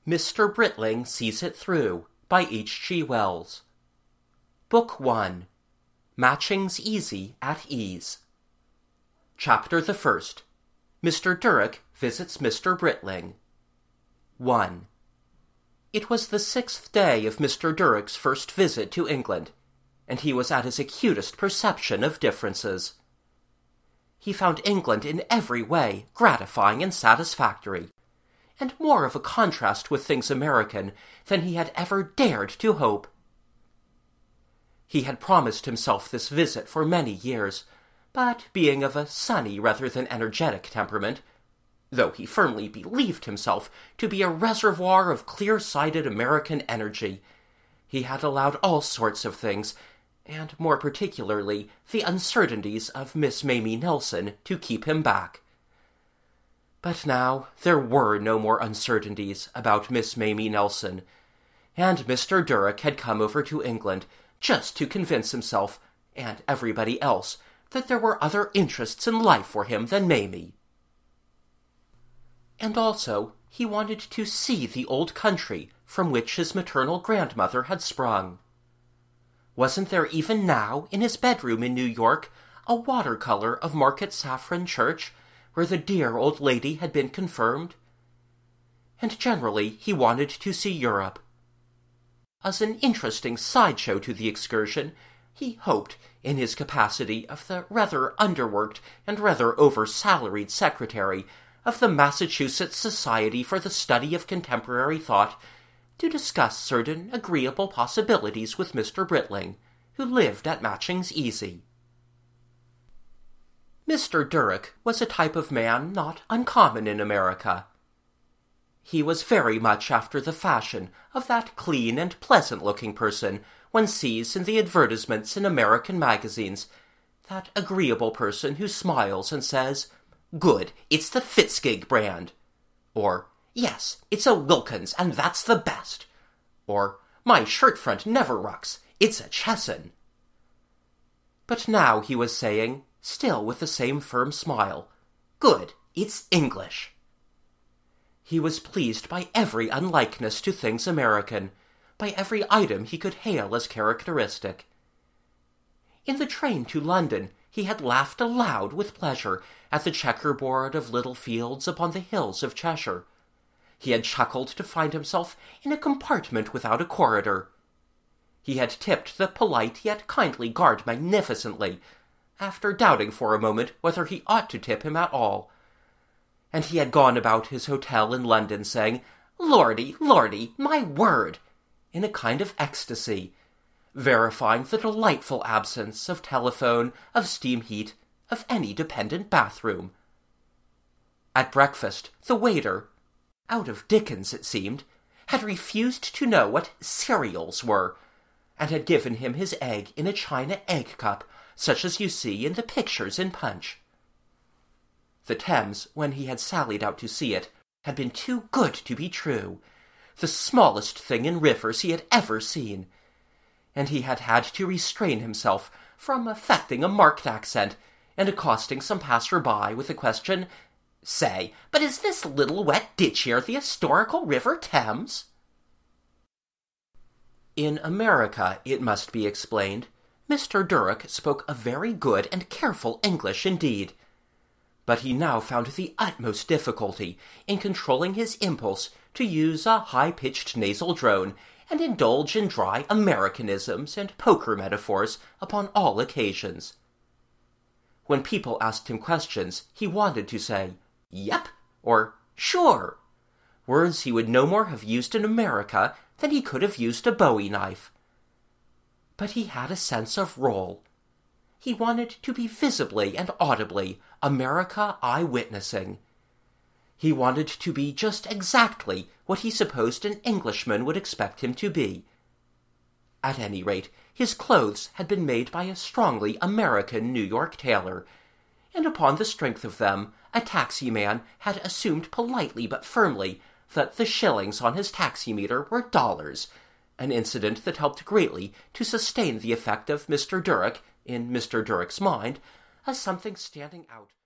Mr. Britling Sees It Through by H.G. Wells. Book 1. Matching's Easy at Ease. Chapter the First. Mr. Durrock Visits Mr. Britling. 1. It was the 6th day of Mr. Durrock's first visit to England, and he was at his acutest perception of differences. He found England in every way gratifying and satisfactory, and more of a contrast with things American than he had ever dared to hope. He had promised himself this visit for many years, but being of a sunny rather than energetic temperament, though he firmly believed himself to be a reservoir of clear-sighted American energy, he had allowed all sorts of things, and more particularly the uncertainties of Miss Mamie Nelson, to keep him back. But now there were no more uncertainties about Miss Mamie Nelson, and Mr. Durrock had come over to England just to convince himself, and everybody else, that there were other interests in life for him than Mamie. And also he wanted to see the old country from which his maternal grandmother had sprung. Wasn't there even now, in his bedroom in New York, a watercolor of Market Saffron Church, where the dear old lady had been confirmed? And generally he wanted to see Europe. As an interesting sideshow to the excursion, he hoped, in his capacity of the rather underworked and rather over-salaried secretary of the Massachusetts Society for the Study of Contemporary Thought, to discuss certain agreeable possibilities with Mr. Britling, who lived at Matching's Easy. Mr. Durrock was a type of man not uncommon in America. He was very much after the fashion of that clean and pleasant-looking person one sees in the advertisements in American magazines, that agreeable person who smiles and says, "Good, it's the Fitzgig brand," or "Yes, it's a Wilkins, and that's the best," or "My shirt front never rucks, it's a Chesson." But now he was saying, still with the same firm smile, "Good, it's English." He was pleased by every unlikeness to things American, by every item he could hail as characteristic. In the train to London he had laughed aloud with pleasure at the checkerboard of little fields upon the hills of Cheshire. He had chuckled to find himself in a compartment without a corridor. He had tipped the polite yet kindly guard magnificently, after doubting for a moment whether he ought to tip him at all. And he had gone about his hotel in London saying, "Lordy, Lordy, my word!" in a kind of ecstasy, verifying the delightful absence of telephone, of steam heat, of any dependent bathroom. At breakfast, the waiter, out of Dickens it seemed, had refused to know what cereals were, and had given him his egg in a china egg cup, such as you see in the pictures in Punch. The Thames, when he had sallied out to see it, had been too good to be true, the smallest thing in rivers he had ever seen, and he had had to restrain himself from affecting a marked accent and accosting some passer-by with the question, "Say, but is this little wet ditch here the historical River Thames?" In America, it must be explained, Mr. Durrock spoke a very good and careful English indeed, but he now found the utmost difficulty in controlling his impulse to use a high-pitched nasal drone and indulge in dry Americanisms and poker metaphors upon all occasions. When people asked him questions, he wanted to say, "Yep," or "Sure," words he would no more have used in America than he could have used a Bowie knife. But he had a sense of rôle. He wanted to be visibly and audibly America eye-witnessing. He wanted to be just exactly what he supposed an Englishman would expect him to be. At any rate, his clothes had been made by a strongly American New York tailor, and upon the strength of them a taxi-man had assumed politely but firmly that the shillings on his taximeter were dollars, an incident that helped greatly to sustain the effect of Mr. Durrock, in Mr. Durrock's mind, as something standing out